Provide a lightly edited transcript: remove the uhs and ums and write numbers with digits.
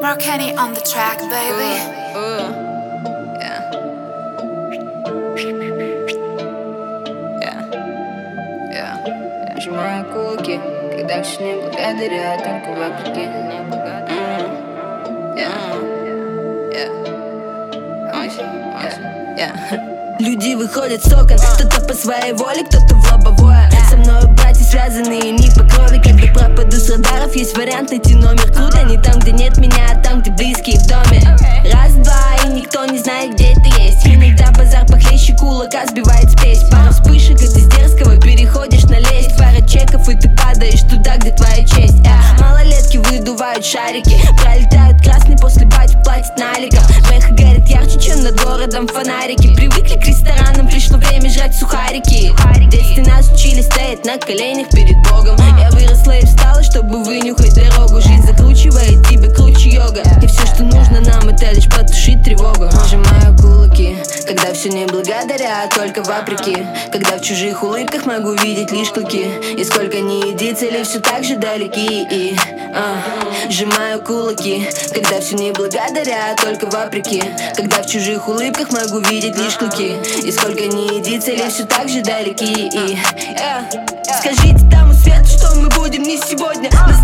Mark Kenny on the track, baby. Yeah. Я сжимаю кулаки, когда все не благодаря, только вопреки. Люди выходят с окон, кто-то по своей воле, кто-то в лобовое. Со мною братья связанные не по крови. Когда пропаду с радаров, есть вариант найти номер. Круто, не там, где нет меня, а там, где близкие в доме. Раз-два, и никто не знает, где ты есть. Иногда базар похлеще кулака сбивает спесь. Пару вспышек, и ты с дерзкого переходишь на лесть. Пара чеков, и ты падаешь туда, где твоя честь. Малолетки выдувают шарики, пролетают красный, после батик платит наликом. Меха горит ярче, чем над городом фонарики. Привыкли к ресторанам, пришло время жрать сухарики. Детстве нас учили стоять на коленях перед Богом. Я выросла и встала, чтобы вынюхать дорогу. Жизнь закручивает тебя круче йога. И все, что нужно нам, это лишь потушить тревогу. Сжимаю кулаки, когда все не благодаря, а только вопреки. Когда в чужих улыбках могу видеть лишь клыки. И сколько ни иди, цели все так же далеки. И сжимаю кулаки, когда все не благодаря, а только вопреки. Когда в чужих улыбках могу видеть лишь клыки. И сколько ни иди, цели все так же далеки. И скажите тому свету, что мы будем не сегодня.